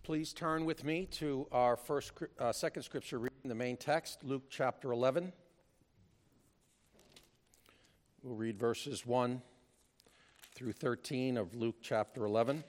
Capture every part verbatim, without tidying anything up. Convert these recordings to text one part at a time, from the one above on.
Please turn with me to our first, uh, second scripture reading, the main text, Luke chapter eleven. We'll read verses one through thirteen of Luke chapter eleven.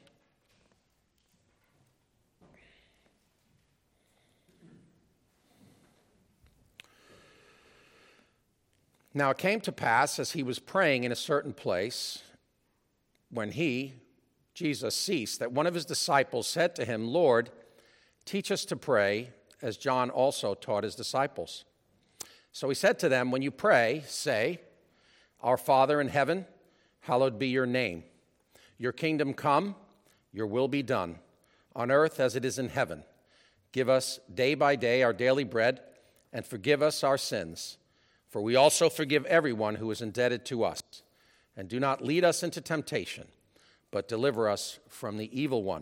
Now it came to pass, as he was praying in a certain place, when he, Jesus, ceased, that one of his disciples said to him, Lord, teach us to pray, as John also taught his disciples. So he said to them, when you pray, say, Our Father in heaven, hallowed be your name. Your kingdom come, your will be done, on earth as it is in heaven. Give us day by day our daily bread, and forgive us our sins, for we also forgive everyone who is indebted to us. And do not lead us into temptation, but deliver us from the evil one.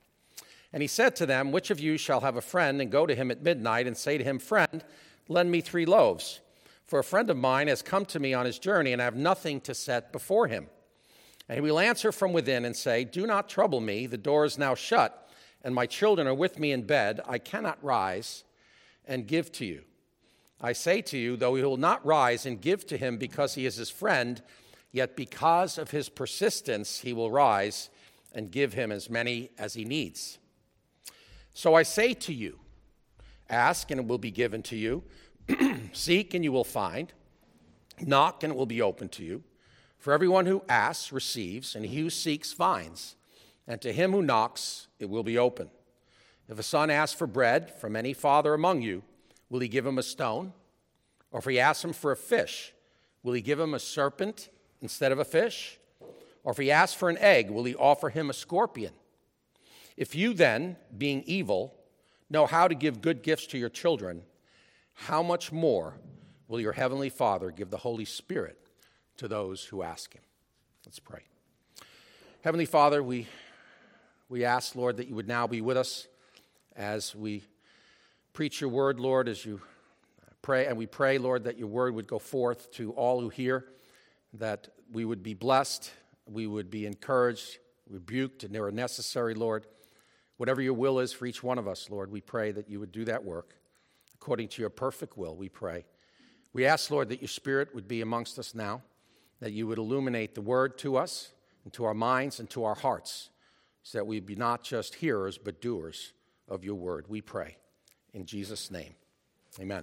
And he said to them, which of you shall have a friend and go to him at midnight and say to him, Friend, lend me three loaves, for a friend of mine has come to me on his journey, and I have nothing to set before him. And he will answer from within and say, Do not trouble me, the door is now shut, and my children are with me in bed. I cannot rise and give to you. I say to you, though he will not rise and give to him because he is his friend, yet because of his persistence, he will rise and give him as many as he needs. So I say to you, ask and it will be given to you. Seek and you will find. Knock and it will be opened to you. For everyone who asks receives, and he who seeks finds. And to him who knocks, it will be open. If a son asks for bread from any father among you, will he give him a stone? Or if he asks him for a fish, will he give him a serpent instead of a fish? Or if he asks for an egg, will he offer him a scorpion? If you then, being evil, know how to give good gifts to your children, how much more will your heavenly Father give the Holy Spirit to those who ask him? Let's pray. Heavenly Father, we, we ask, Lord, that you would now be with us as we preach your word, Lord, as you pray, and we pray, Lord, that your word would go forth to all who hear, that we would be blessed, we would be encouraged, rebuked, and where necessary, Lord. Whatever your will is for each one of us, Lord, we pray that you would do that work according to your perfect will, we pray. We ask, Lord, that your Spirit would be amongst us now, that you would illuminate the word to us and to our minds and to our hearts, so that we be not just hearers but doers of your word. We pray in Jesus' name. Amen.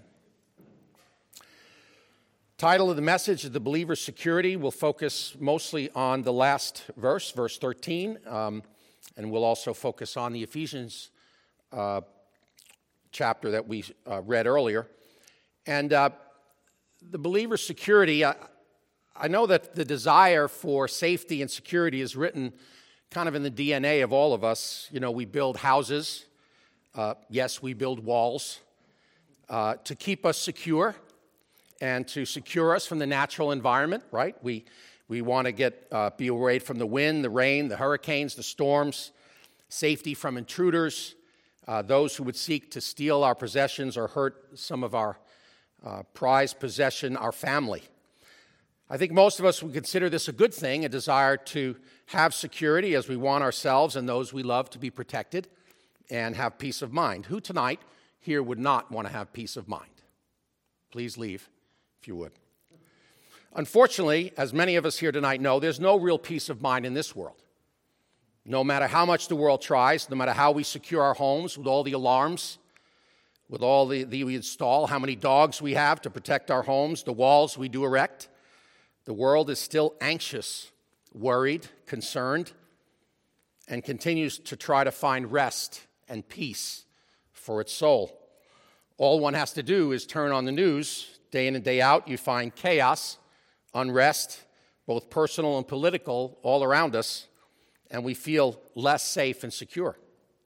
Title of the message is The Believer's Security. We'll focus mostly on the last verse, verse thirteen, um, and we'll also focus on the Ephesians uh, chapter that we uh, read earlier. And uh, the believer's security, I, I know that the desire for safety and security is written kind of in the D N A of all of us. You know, we build houses. Uh, yes, we build walls uh, to keep us secure and to secure us from the natural environment, right? We we want to get uh, be away from the wind, the rain, the hurricanes, the storms, safety from intruders, uh, those who would seek to steal our possessions or hurt some of our uh, prized possession, our family. I think most of us would consider this a good thing, a desire to have security as we want ourselves and those we love to be protected and have peace of mind. Who tonight here would not want to have peace of mind? Please leave, if you would. Unfortunately, as many of us here tonight know, there's no real peace of mind in this world. No matter how much the world tries, no matter how we secure our homes with all the alarms, with all the, the we install, how many dogs we have to protect our homes, the walls we do erect, the world is still anxious, worried, concerned, and continues to try to find rest and peace for its soul. All one has to do is turn on the news. Day in and day out, you find chaos, unrest, both personal and political, all around us, and we feel less safe and secure.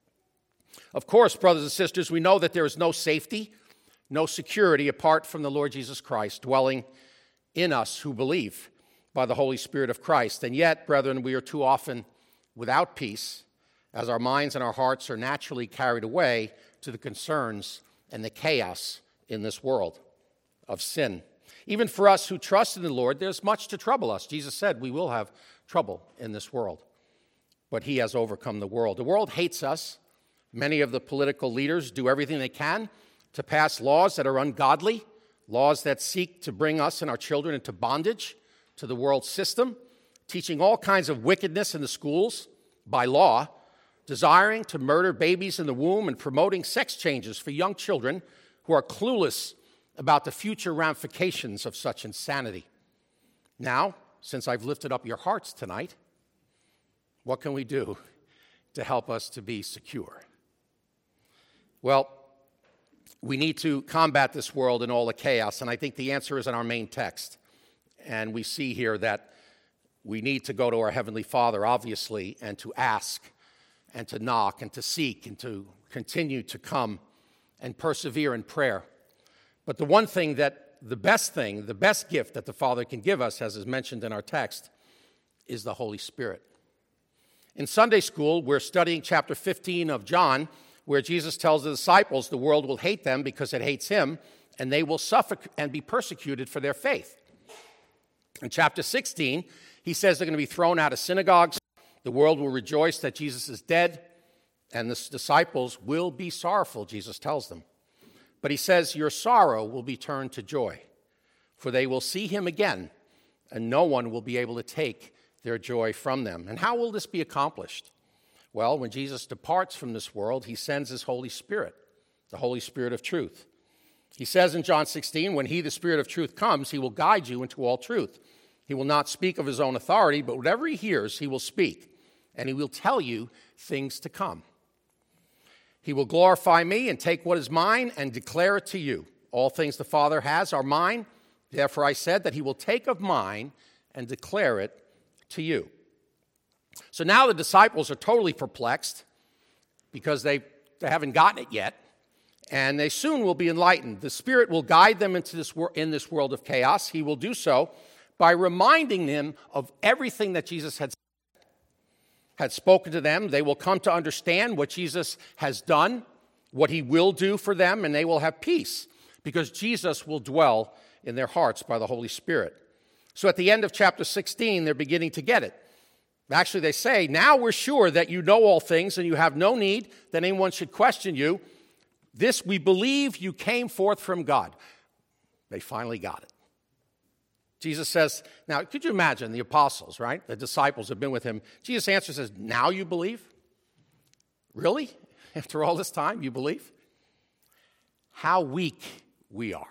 Of course, brothers and sisters, we know that there is no safety, no security apart from the Lord Jesus Christ dwelling in us who believe by the Holy Spirit of Christ. And yet, brethren, we are too often without peace, as our minds and our hearts are naturally carried away to the concerns and the chaos in this world of sin. Even for us who trust in the Lord, there's much to trouble us. Jesus said we will have trouble in this world, but he has overcome the world. The world hates us Many of the political leaders do everything they can to pass laws that are ungodly, laws that seek to bring us and our children into bondage to the world system, teaching all kinds of wickedness in the schools by law, desiring to murder babies in the womb, and promoting sex changes for young children who are clueless about the future ramifications of such insanity. Now, since I've lifted up your hearts tonight, what can we do to help us to be secure? Well, we need to combat this world and all the chaos, and I think the answer is in our main text. And we see here that we need to go to our Heavenly Father, obviously, and to ask, and to knock, and to seek, and to continue to come and persevere in prayer. But the one thing that, the best thing, the best gift that the Father can give us, as is mentioned in our text, is the Holy Spirit. In Sunday school, we're studying chapter fifteen of John, where Jesus tells the disciples the world will hate them because it hates him, and they will suffer and be persecuted for their faith. In chapter sixteen, he says they're going to be thrown out of synagogues, the world will rejoice that Jesus is dead, and the disciples will be sorrowful, Jesus tells them. But he says, your sorrow will be turned to joy, for they will see him again, and no one will be able to take their joy from them. And how will this be accomplished? Well, when Jesus departs from this world, he sends his Holy Spirit, the Holy Spirit of truth. He says in John sixteen, when he, the Spirit of truth, comes, he will guide you into all truth. He will not speak of his own authority, but whatever he hears, he will speak, and he will tell you things to come. He will glorify me and take what is mine and declare it to you. All things the Father has are mine. Therefore I said that he will take of mine and declare it to you. So now the disciples are totally perplexed because they, they haven't gotten it yet, and they soon will be enlightened. The Spirit will guide them into this wor- in this world of chaos. He will do so by reminding them of everything that Jesus had had spoken to them. They will come to understand what Jesus has done, what he will do for them, and they will have peace because Jesus will dwell in their hearts by the Holy Spirit. So at the end of chapter sixteen, they're beginning to get it. Actually, they say, now we're sure that you know all things and you have no need that anyone should question you. This we believe you came forth from God. They finally got it. Jesus says, now, could you imagine the apostles, right? The disciples have been with him. Jesus answers, says, now you believe? Really? After all this time, you believe? How weak we are.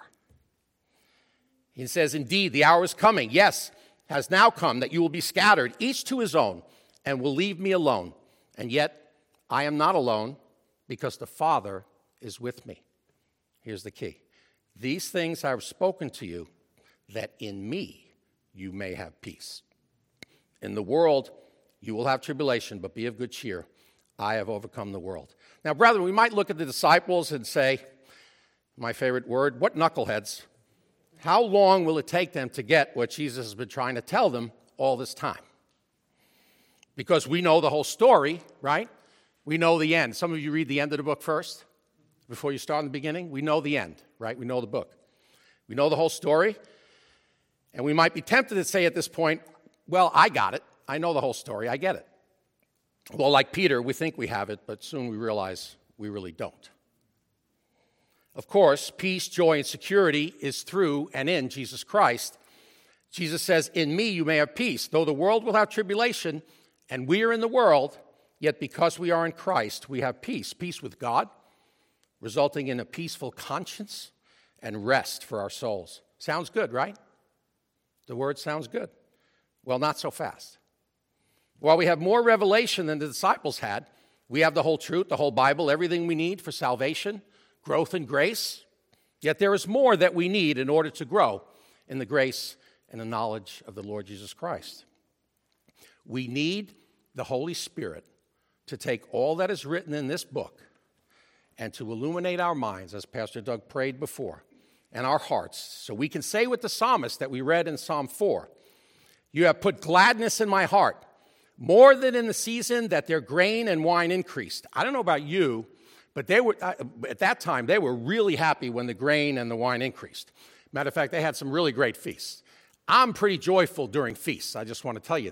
He says, indeed, the hour is coming. Yes, has now come that you will be scattered, each to his own, and will leave me alone. And yet, I am not alone because the Father is with me. Here's the key. These things I have spoken to you, that in me you may have peace. In the world you will have tribulation, but be of good cheer. I have overcome the world. Now, brethren, we might look at the disciples and say, my favorite word, what knuckleheads. How long will it take them to get what Jesus has been trying to tell them all this time? Because we know the whole story, right? We know the end. Some of you read the end of the book first before you start in the beginning. We know the end, right? We know the book. We know the whole story. And we might be tempted to say at this point, well, I got it. I know the whole story. I get it. Well, like Peter, we think we have it, but soon we realize we really don't. Of course, peace, joy, and security is through and in Jesus Christ. Jesus says, in me you may have peace. Though the world will have tribulation, and we are in the world, yet because we are in Christ, we have peace. Peace with God, resulting in a peaceful conscience and rest for our souls. Sounds good, right? The word sounds good. Well, not so fast. While we have more revelation than the disciples had, we have the whole truth, the whole Bible, everything we need for salvation, growth in grace. Yet there is more that we need in order to grow in the grace and the knowledge of the Lord Jesus Christ. We need the Holy Spirit to take all that is written in this book and to illuminate our minds, as Pastor Doug prayed before, and our hearts, so we can say with the psalmist that we read in Psalm four, you have put gladness in my heart, more than in the season that their grain and wine increased. I don't know about you, but they were at that time, they were really happy when the grain and the wine increased. Matter of fact, they had some really great feasts. I'm pretty joyful during feasts. I just want to tell you that.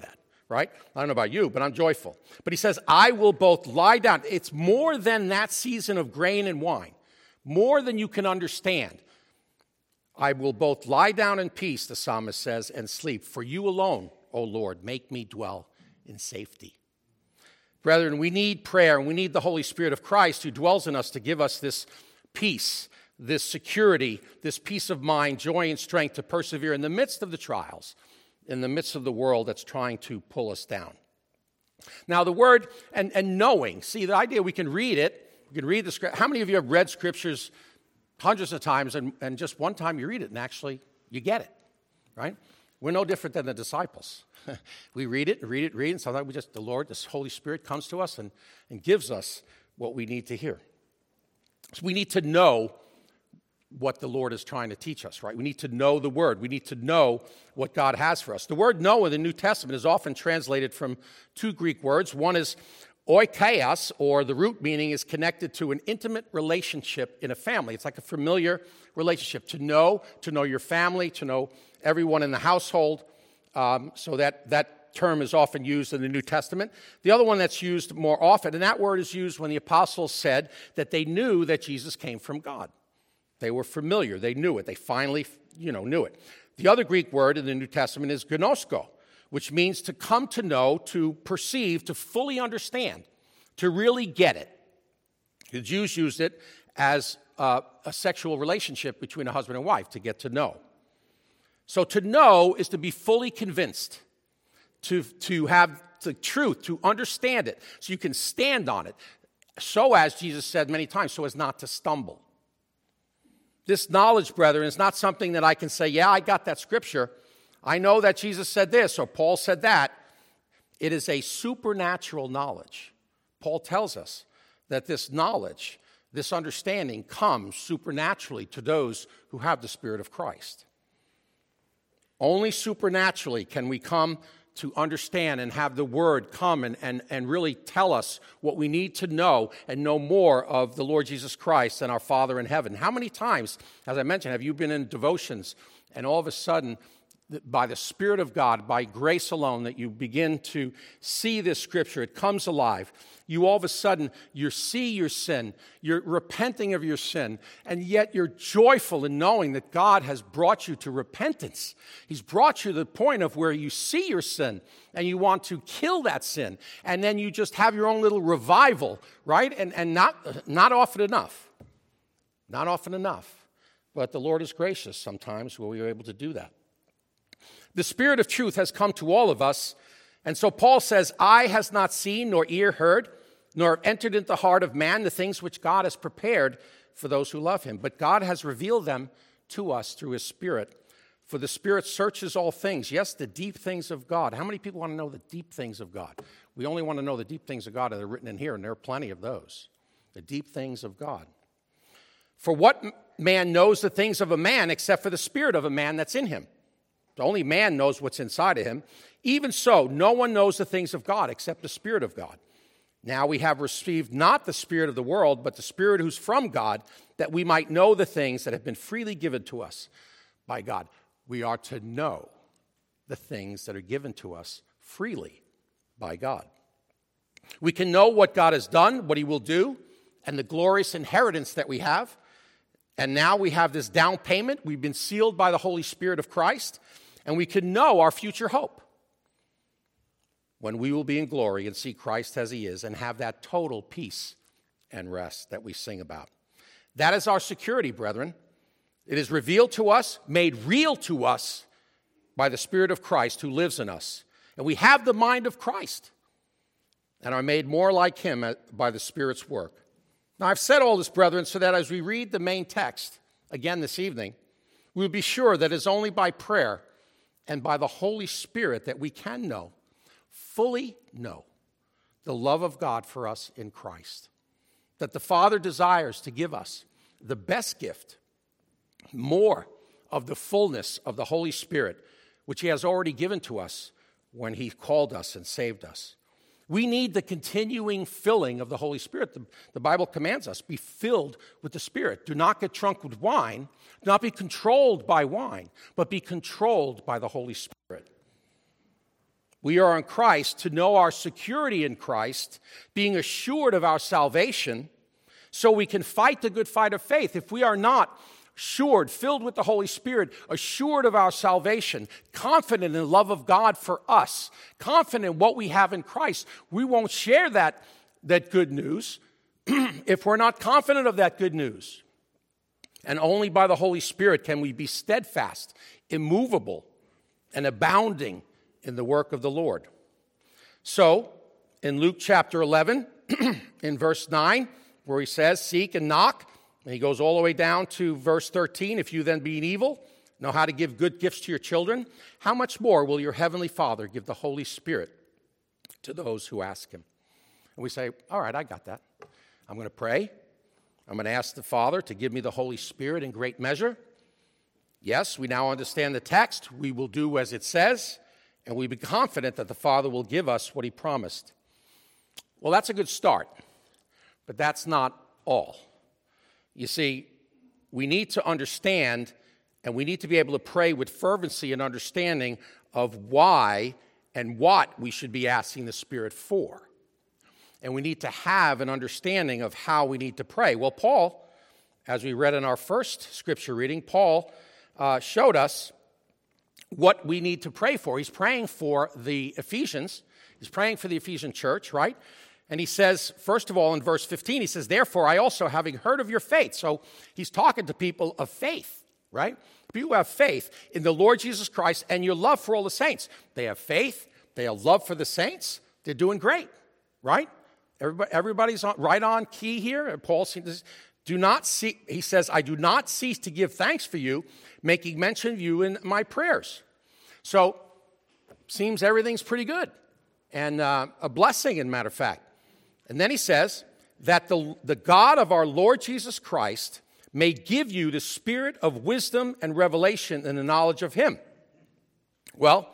right? I don't know about you, but I'm joyful. But he says, I will both lie down. It's more than that season of grain and wine, more than you can understand. I will both lie down in peace, the psalmist says, and sleep. For you alone, O Lord, make me dwell in safety. Brethren, we need prayer, and we need the Holy Spirit of Christ who dwells in us to give us this peace, this security, this peace of mind, joy, and strength to persevere in the midst of the trials, in the midst of the world that's trying to pull us down. Now, the word, and, and knowing, see, the idea we can read it, we can read the script. How many of you have read scriptures hundreds of times, and, and just one time you read it, and actually you get it, right? We're no different than the disciples. We read it, read it, read it, and sometimes we just, the Lord, this Holy Spirit comes to us and, and gives us what we need to hear. So we need to know what the Lord is trying to teach us, right? We need to know the Word. We need to know what God has for us. The word know in the New Testament is often translated from two Greek words. One is oikeios, or the root meaning is connected to an intimate relationship in a family. It's like a familiar relationship. To know, to know your family, to know everyone in the household. Um, so that, that term is often used in the New Testament. The other one that's used more often, and that word is used when the apostles said that they knew that Jesus came from God. They were familiar. They knew it. They finally, you know, knew it. The other Greek word in the New Testament is gnosko, which means to come to know, to perceive, to fully understand, to really get it. The Jews used it as uh, a sexual relationship between a husband and wife, to get to know. So to know is to be fully convinced, to, to have the truth, to understand it, so you can stand on it, so as Jesus said many times, so as not to stumble. This knowledge, brethren, is not something that I can say, yeah, I got that scripture. I know that Jesus said this or Paul said that. It is a supernatural knowledge. Paul tells us that this knowledge, this understanding comes supernaturally to those who have the Spirit of Christ. Only supernaturally can we come to understand and have the Word come and, and, and really tell us what we need to know and know more of the Lord Jesus Christ and our Father in heaven. How many times, as I mentioned, have you been in devotions and all of a sudden, by the Spirit of God, by grace alone, that you begin to see this scripture, it comes alive. You all of a sudden, you see your sin, you're repenting of your sin, and yet you're joyful in knowing that God has brought you to repentance. He's brought you to the point of where you see your sin, and you want to kill that sin, and then you just have your own little revival, right? And, and not, not often enough. Not often enough. But the Lord is gracious sometimes where we are able to do that. The Spirit of truth has come to all of us, and so Paul says, eye has not seen, nor ear heard, nor entered into the heart of man the things which God has prepared for those who love him. But God has revealed them to us through his Spirit. For the Spirit searches all things, yes, the deep things of God. How many people want to know the deep things of God? We only want to know the deep things of God that are written in here, and there are plenty of those. The deep things of God. For what man knows the things of a man except for the spirit of a man that's in him? Only man knows what's inside of him. Even so, no one knows the things of God except the Spirit of God. Now we have received not the spirit of the world, but the Spirit who's from God, that we might know the things that have been freely given to us by God. We are to know the things that are given to us freely by God. We can know what God has done, what he will do, and the glorious inheritance that we have. And now we have this down payment. We've been sealed by the Holy Spirit of Christ. And we can know our future hope when we will be in glory and see Christ as he is and have that total peace and rest that we sing about. That is our security, brethren. It is revealed to us, made real to us by the Spirit of Christ who lives in us. And we have the mind of Christ and are made more like him by the Spirit's work. Now, I've said all this, brethren, so that as we read the main text again this evening, we will be sure that it's only by prayer and by the Holy Spirit that we can know, fully know, the love of God for us in Christ. That the Father desires to give us the best gift, more of the fullness of the Holy Spirit, which he has already given to us when he called us and saved us. We need the continuing filling of the Holy Spirit. The, the Bible commands us, be filled with the Spirit. Do not get drunk with wine. Do not be controlled by wine, but be controlled by the Holy Spirit. we are in Christ, to know our security in Christ, being assured of our salvation, so we can fight the good fight of faith. If we are not assured, filled with the Holy Spirit, assured of our salvation, confident in the love of God for us, confident in what we have in Christ, we won't share that, that good news if we're not confident of that good news. And only by the Holy Spirit can we be steadfast, immovable, and abounding in the work of the Lord. So, in Luke chapter eleven, in verse nine, where he says, seek and knock, and he goes all the way down to verse thirteen, if you then being evil, know how to give good gifts to your children, how much more will your heavenly Father give the Holy Spirit to those who ask him? And we say, all right, I got that. I'm going to pray. I'm going to ask the Father to give me the Holy Spirit in great measure. Yes, we now understand the text. We will do as it says, and we be confident that the Father will give us what he promised. Well, that's a good start, but that's not all. You see, we need to understand, and we need to be able to pray with fervency and understanding of why and what we should be asking the Spirit for. And we need to have an understanding of how we need to pray. Well, Paul, as we read in our first scripture reading, Paul uh, showed us what we need to pray for. He's praying for the Ephesians. He's praying for the Ephesian church, right? And he says, first of all, in verse fifteen, he says, therefore, I also, having heard of your faith. So he's talking to people of faith, right? People who have faith in the Lord Jesus Christ and your love for all the saints. They have faith. They have love for the saints. They're doing great, right? Everybody, everybody's on, right on key here. Paul says, do not see, he says, I do not cease to give thanks for you, making mention of you in my prayers. So, seems everything's pretty good. And uh, a blessing, in matter of fact. And then he says that the, the God of our Lord Jesus Christ may give you the spirit of wisdom and revelation in the knowledge of him. Well,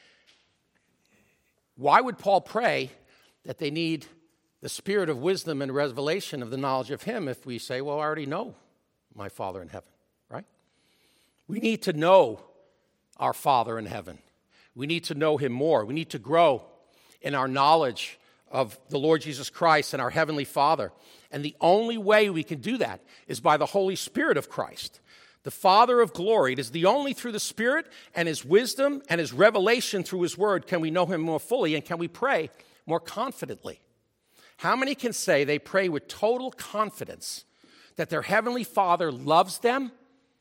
why would Paul pray that they need the spirit of wisdom and revelation of the knowledge of him if we say, well, I already know my Father in heaven, right? We need to know our Father in heaven. We need to know him more. We need to grow in our knowledge of the Lord Jesus Christ and our Heavenly Father. And the only way we can do that is by the Holy Spirit of Christ, the Father of glory. It is the only through the Spirit and his wisdom and his revelation through his word can we know him more fully and can we pray more confidently. How many can say they pray with total confidence that their Heavenly Father loves them,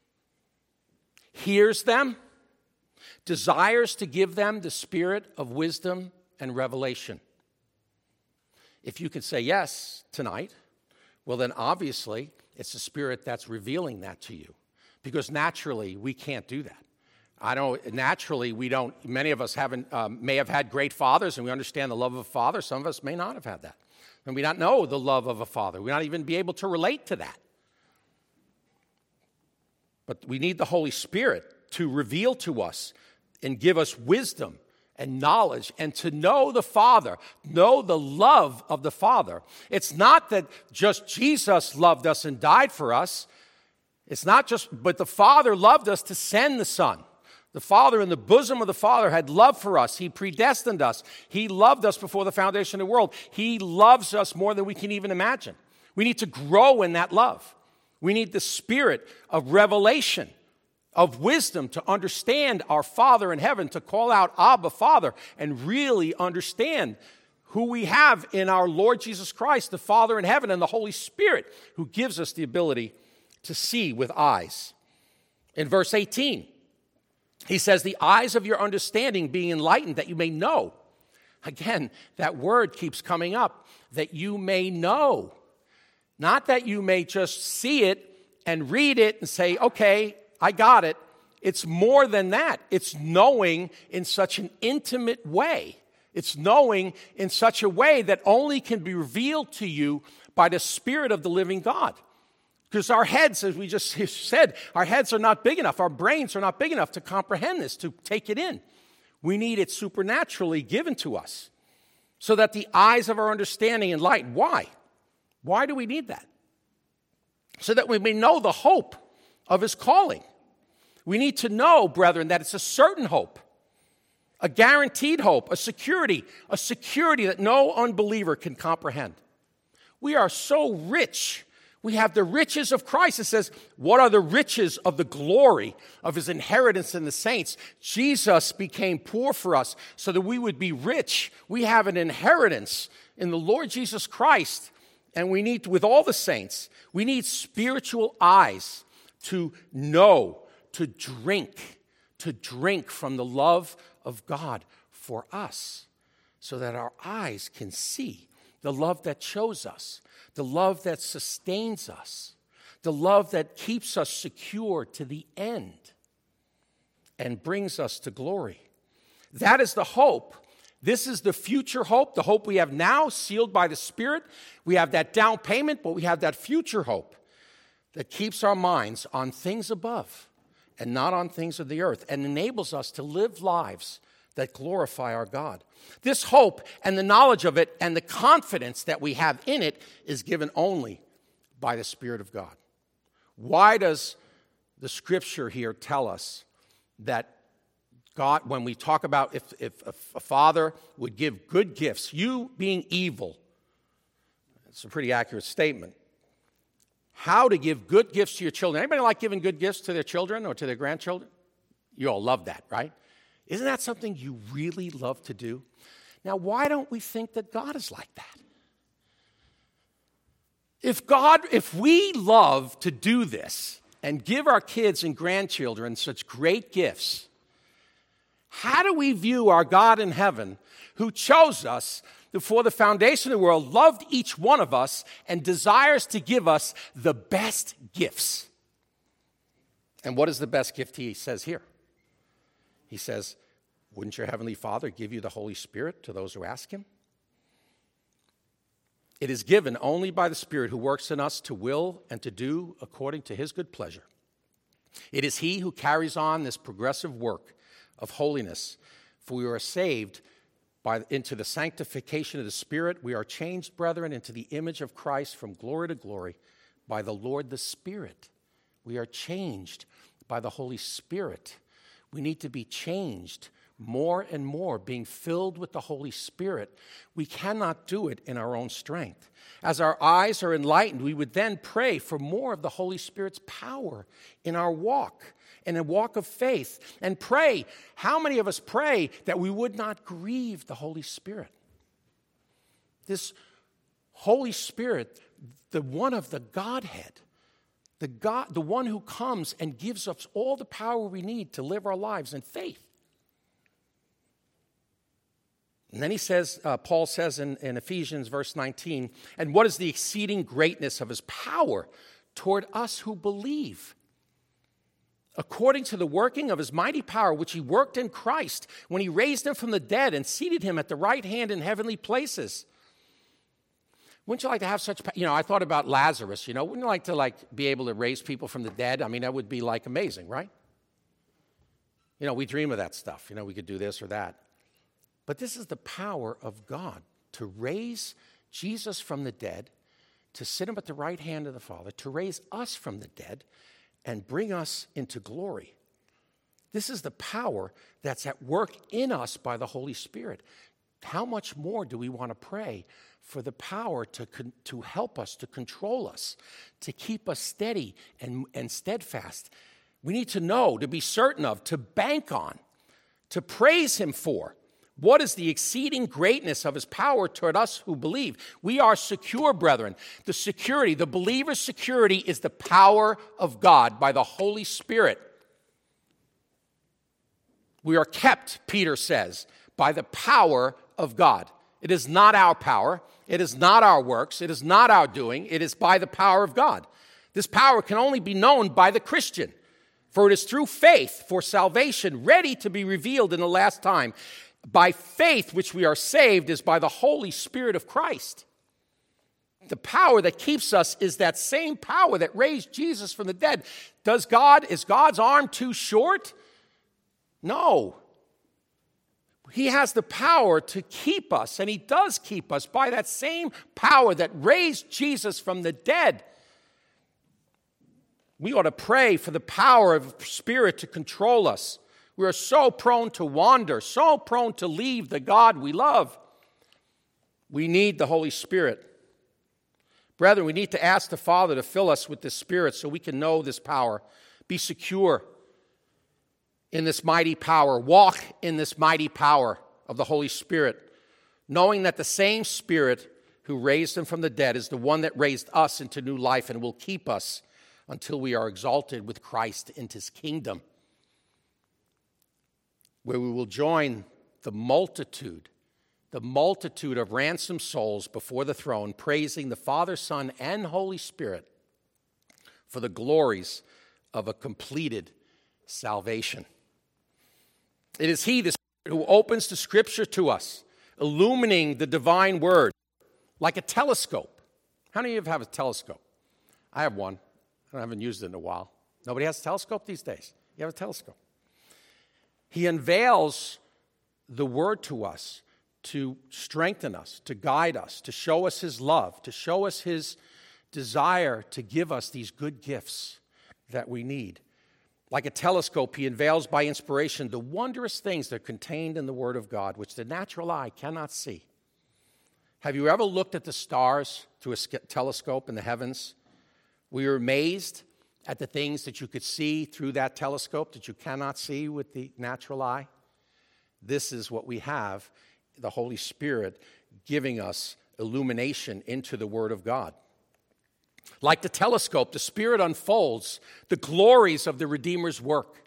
hears them, desires to give them the spirit of wisdom and revelation? If you can say yes tonight, well then obviously it's the Spirit that's revealing that to you. Because naturally we can't do that. I don't, naturally we don't, many of us haven't, um, may have had great fathers and we understand the love of a father. Some of us may not have had that. And we not know the love of a father. We not even be able to relate to that. But we need the Holy Spirit to reveal to us and give us wisdom and knowledge and to know the Father, know the love of the Father. It's not that just Jesus loved us and died for us. It's not just, but the Father loved us to send the Son. The Father in the bosom of the Father had love for us. He predestined us. He loved us before the foundation of the world. He loves us more than we can even imagine. We need to grow in that love. We need the spirit of revelation, of wisdom to understand our Father in heaven, to call out Abba, Father, and really understand who we have in our Lord Jesus Christ, the Father in heaven, and the Holy Spirit, who gives us the ability to see with eyes. In verse eighteen, he says, the eyes of your understanding being enlightened, that you may know. Again, that word keeps coming up, that you may know. Not that you may just see it and read it and say, okay, I got it. It's more than that. It's knowing in such an intimate way. It's knowing in such a way that only can be revealed to you by the Spirit of the living God. Because our heads, as we just said, our heads are not big enough. Our brains are not big enough to comprehend this, to take it in. We need it supernaturally given to us so that the eyes of our understanding enlighten. Why? Why do we need that? So that we may know the hope of his calling. We need to know, brethren, that it's a certain hope. a guaranteed hope, a security, a security that no unbeliever can comprehend. We are so rich. We have the riches of Christ. It says, what are the riches of the glory of his inheritance in the saints? Jesus became poor for us so that we would be rich. We have an inheritance in the Lord Jesus Christ. And we need, with all the saints, we need spiritual eyes to know, to drink, to drink from the love of God for us, so that our eyes can see the love that chose us, the love that sustains us, the love that keeps us secure to the end and brings us to glory. That is the hope. This is the future hope, the hope we have now, sealed by the Spirit. We have that down payment, but we have that future hope that keeps our minds on things above and not on things of the earth, and enables us to live lives that glorify our God. This hope and the knowledge of it and the confidence that we have in it is given only by the Spirit of God. Why does the Scripture here tell us that God, when we talk about if, if a father would give good gifts, you being evil, it's a pretty accurate statement. How to give good gifts to your children. Anybody like giving good gifts to their children or to their grandchildren? You all love that, right? Isn't that something you really love to do? Now, why don't we think that God is like that? If God, if we love to do this and give our kids and grandchildren such great gifts, how do we view our God in heaven who chose us before the foundation of the world, loved each one of us, and desires to give us the best gifts? And what is the best gift he says here? He says, wouldn't your heavenly Father give you the Holy Spirit to those who ask him? It is given only by the Spirit who works in us to will and to do according to his good pleasure. It is he who carries on this progressive work of holiness, for we are saved by, into the sanctification of the Spirit. We are changed, brethren, into the image of Christ from glory to glory by the Lord the Spirit. We are changed by the Holy Spirit. We need to be changed more and more, being filled with the Holy Spirit. We cannot do it in our own strength. As our eyes are enlightened, we would then pray for more of the Holy Spirit's power in our walk, in a walk of faith, and pray. How many of us pray that we would not grieve the Holy Spirit? This Holy Spirit, the one of the Godhead, the God, the one who comes and gives us all the power we need to live our lives in faith. And then he says, uh, Paul says in, in Ephesians verse nineteen, and what is the exceeding greatness of his power toward us who believe? According to the working of his mighty power, which he worked in Christ when he raised him from the dead and seated him at the right hand in heavenly places. Wouldn't you like to have such, you know, I thought about Lazarus, you know, wouldn't you like to like be able to raise people from the dead? I mean, that would be like amazing, right? You know, we dream of that stuff. You know, we could do this or that. But this is the power of God to raise Jesus from the dead, to sit him at the right hand of the Father, to raise us from the dead and bring us into glory. This is the power that's at work in us by the Holy Spirit. How much more do we want to pray for the power to, to help us, to control us, to keep us steady and, and steadfast? We need to know, to be certain of, to bank on, to praise him for. What is the exceeding greatness of his power toward us who believe? We are secure, brethren. The security, the believer's security is the power of God by the Holy Spirit. We are kept, Peter says, by the power of God. It is not our power. It is not our works. It is not our doing. It is by the power of God. This power can only be known by the Christian, for it is through faith for salvation ready to be revealed in the last time. By faith, which we are saved, is by the Holy Spirit of Christ. The power that keeps us is that same power that raised Jesus from the dead. Does God, is God's arm too short? No. He has the power to keep us, and he does keep us by that same power that raised Jesus from the dead. We ought to pray for the power of Spirit to control us. We are so prone to wander, so prone to leave the God we love. We need the Holy Spirit. Brethren, we need to ask the Father to fill us with this Spirit so we can know this power, be secure in this mighty power, walk in this mighty power of the Holy Spirit, knowing that the same Spirit who raised him from the dead is the one that raised us into new life and will keep us until we are exalted with Christ into his kingdom, where we will join the multitude, the multitude of ransomed souls before the throne, praising the Father, Son, and Holy Spirit for the glories of a completed salvation. It is he, the Spirit, who opens the Scripture to us, illumining the divine word like a telescope. How many of you have a telescope? I have one. I haven't used it in a while. Nobody has a telescope these days. You have a telescope. He unveils the word to us to strengthen us, to guide us, to show us his love, to show us his desire to give us these good gifts that we need. Like a telescope, he unveils by inspiration the wondrous things that are contained in the Word of God, which the natural eye cannot see. Have you ever looked at the stars through a telescope in the heavens? Were you amazed at the things that you could see through that telescope that you cannot see with the natural eye? This is what we have, the Holy Spirit giving us illumination into the Word of God. Like the telescope, the Spirit unfolds the glories of the Redeemer's work,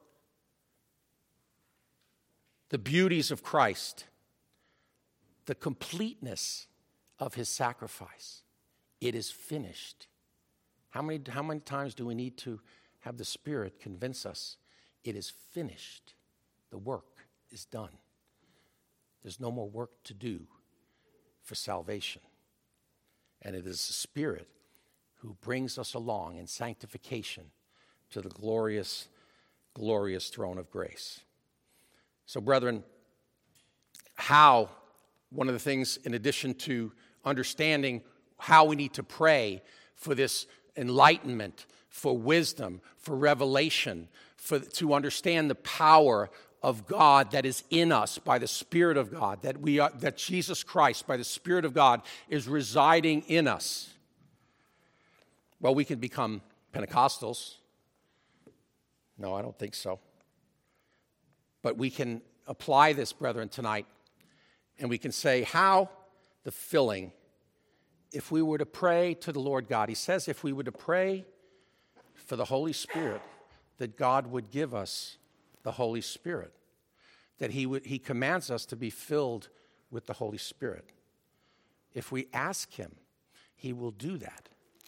the beauties of Christ, the completeness of his sacrifice. It is finished. How many, how many times do we need to have the Spirit convince us it is finished? The work is done. There's no more work to do for salvation. And it is the Spirit who brings us along in sanctification to the glorious, glorious throne of grace. So, brethren, how, one of the things, in addition to understanding how we need to pray for this enlightenment, for wisdom, for revelation, for to understand the power of God that is in us by the Spirit of God, that we are, that Jesus Christ, by the Spirit of God, is residing in us. Well, we can become Pentecostals. No, I don't think so. But we can apply this, brethren, tonight, and we can say how the filling, if we were to pray to the Lord God, he says if we were to pray for the Holy Spirit, that God would give us the Holy Spirit, that he would, he commands us to be filled with the Holy Spirit. If we ask him, he will do that.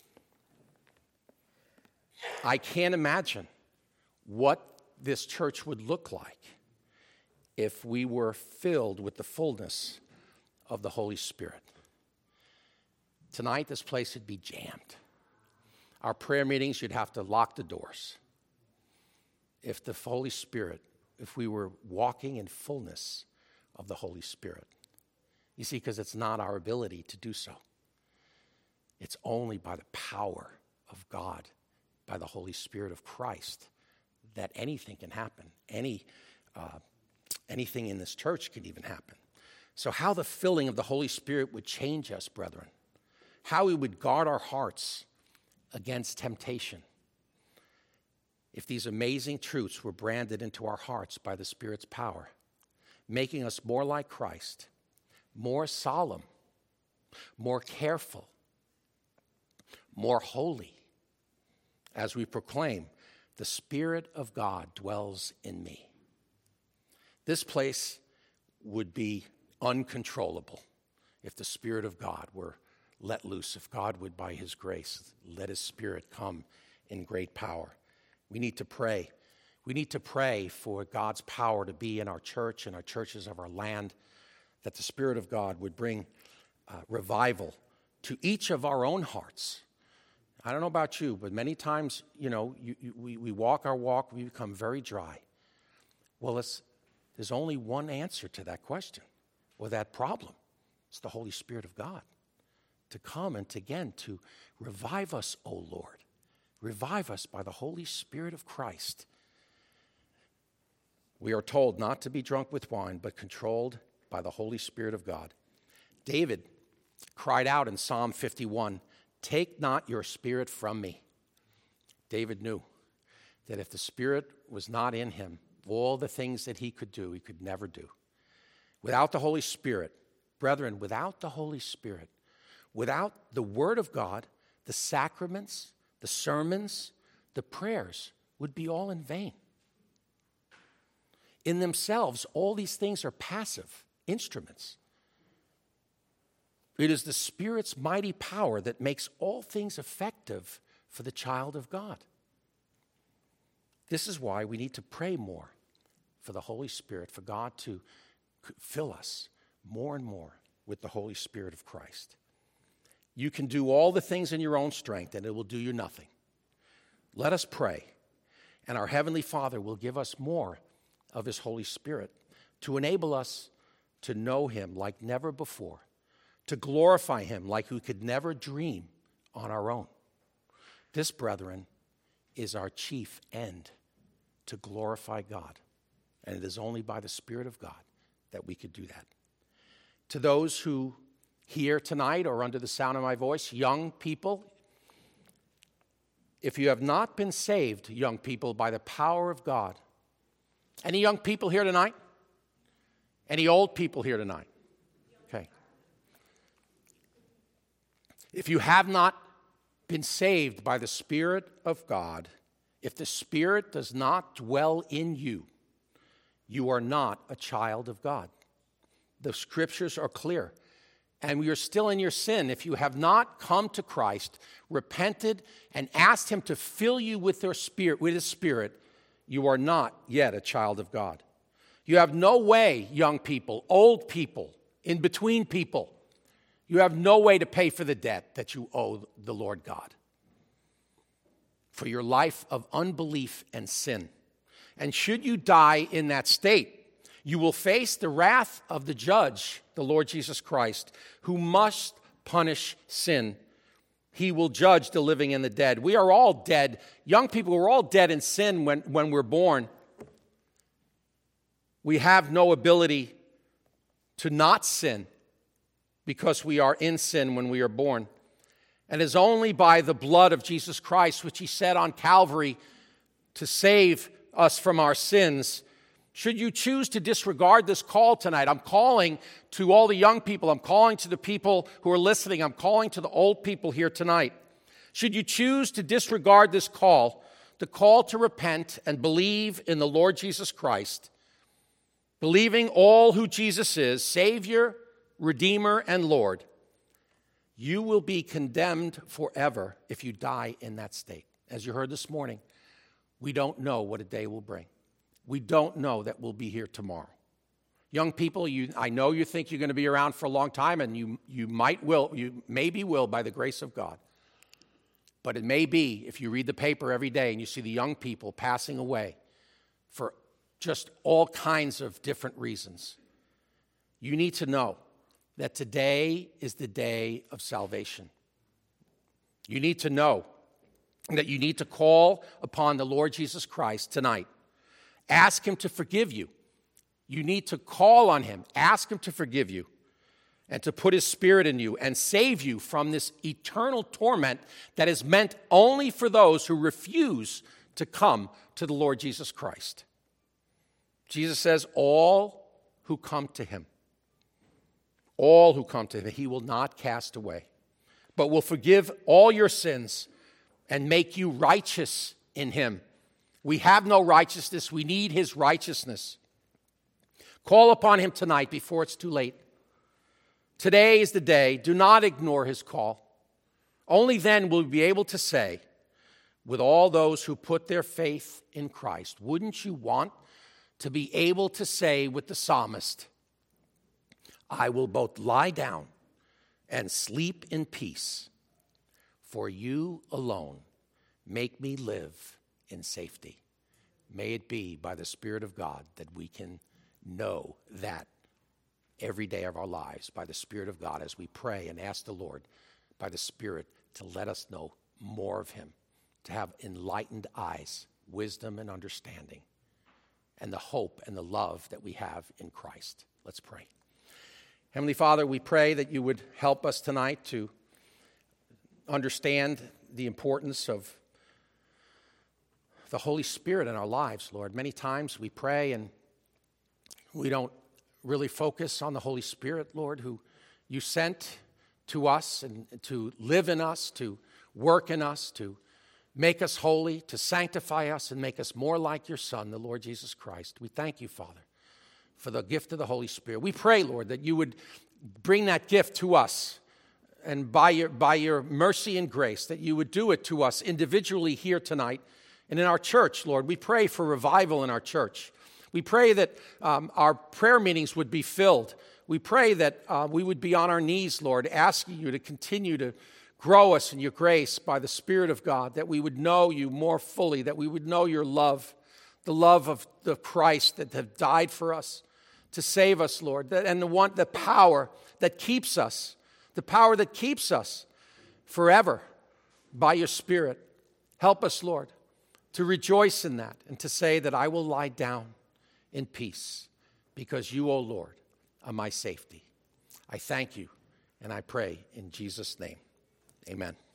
I can't imagine what this church would look like if we were filled with the fullness of the Holy Spirit. Tonight, this place would be jammed. Our prayer meetings, you'd have to lock the doors. If the Holy Spirit, if we were walking in fullness of the Holy Spirit. You see, because it's not our ability to do so. It's only by the power of God, by the Holy Spirit of Christ, that anything can happen. Any, uh, anything in this church can even happen. So how the filling of the Holy Spirit would change us, brethren. How we would guard our hearts against temptation. If these amazing truths were branded into our hearts by the Spirit's power, making us more like Christ, more solemn, more careful, more holy, as we proclaim, the Spirit of God dwells in me. This place would be uncontrollable if the Spirit of God were let loose, if God would, by his grace, let his Spirit come in great power. We need to pray. We need to pray for God's power to be in our church and our churches of our land, that the Spirit of God would bring uh, revival to each of our own hearts. I don't know about you, but many times, you know, you, you, we, we walk our walk, we become very dry. Well, it's, there's only one answer to that question or that problem. It's the Holy Spirit of God to come and to, again to revive us, O Lord. Revive us by the Holy Spirit of Christ. We are told not to be drunk with wine, but controlled by the Holy Spirit of God. David cried out in Psalm fifty-one, "Take not your spirit from me." David knew that if the Spirit was not in him, all the things that he could do, he could never do. Without the Holy Spirit, brethren, without the Holy Spirit, without the Word of God, the sacraments, the sermons, the prayers would be all in vain. In themselves, all these things are passive instruments. It is the Spirit's mighty power that makes all things effective for the child of God. This is why we need to pray more for the Holy Spirit, for God to fill us more and more with the Holy Spirit of Christ. You can do all the things in your own strength, and it will do you nothing. Let us pray, and our Heavenly Father will give us more of His Holy Spirit to enable us to know Him like never before, to glorify Him like we could never dream on our own. This, brethren, is our chief end, to glorify God. And it is only by the Spirit of God that we could do that. To those who here tonight or under the sound of my voice, young people, if you have not been saved, young people, by the power of God, any young people here tonight? Any old people here tonight? Okay. If you have not been saved by the Spirit of God, if the Spirit does not dwell in you, you are not a child of God. The Scriptures are clear. And we are still in your sin. If you have not come to Christ, repented, and asked Him to fill you with their spirit, with His Spirit, you are not yet a child of God. You have no way, young people, old people, in between people, you have no way to pay for the debt that you owe the Lord God for your life of unbelief and sin. And should you die in that state, you will face the wrath of the judge, the Lord Jesus Christ, who must punish sin. He will judge the living and the dead. We are all dead. Young people, we're all dead in sin when, when we're born. We have no ability to not sin because we are in sin when we are born. And it is only by the blood of Jesus Christ, which He shed on Calvary to save us from our sins. Should you choose to disregard this call tonight, I'm calling to all the young people. I'm calling to the people who are listening. I'm calling to the old people here tonight. Should you choose to disregard this call, the call to repent and believe in the Lord Jesus Christ, believing all who Jesus is, Savior, Redeemer, and Lord, you will be condemned forever if you die in that state. As you heard this morning, we don't know what a day will bring. We don't know that we'll be here tomorrow. Young people, you, I know you think you're going to be around for a long time, and you, you might will, you maybe will by the grace of God. But it may be, if you read the paper every day and you see the young people passing away for just all kinds of different reasons, you need to know that today is the day of salvation. You need to know that you need to call upon the Lord Jesus Christ tonight. Ask Him to forgive you. You need to call on Him. Ask Him to forgive you and to put His Spirit in you and save you from this eternal torment that is meant only for those who refuse to come to the Lord Jesus Christ. Jesus says, all who come to Him, all who come to Him, He will not cast away, but will forgive all your sins and make you righteous in Him. We have no righteousness. We need His righteousness. Call upon Him tonight before it's too late. Today is the day. Do not ignore His call. Only then will we be able to say, with all those who put their faith in Christ, wouldn't you want to be able to say with the psalmist, I will both lie down and sleep in peace, for you alone make me live in safety. May it be by the Spirit of God that we can know that every day of our lives, by the Spirit of God, as we pray and ask the Lord by the Spirit to let us know more of Him, to have enlightened eyes, wisdom and understanding, and the hope and the love that we have in Christ. Let's pray. Heavenly Father, we pray that you would help us tonight to understand the importance of the Holy Spirit in our lives, Lord. Many times we pray and we don't really focus on the Holy Spirit, Lord, who you sent to us and to live in us, to work in us, to make us holy, to sanctify us and make us more like your Son, the Lord Jesus Christ. We thank you, Father, for the gift of the Holy Spirit. We pray, Lord, that you would bring that gift to us, and by your, by your mercy and grace, that you would do it to us individually here tonight and in our church, Lord. We pray for revival in our church. We pray that um, our prayer meetings would be filled. We pray that uh, we would be on our knees, Lord, asking you to continue to grow us in your grace by the Spirit of God, that we would know you more fully, that we would know your love, the love of the Christ that have died for us to save us, Lord, and the one, the power that keeps us, the power that keeps us forever by your Spirit. Help us, Lord, to rejoice in that and to say that I will lie down in peace because you, O Lord, are my safety. I thank you and I pray in Jesus' name. Amen.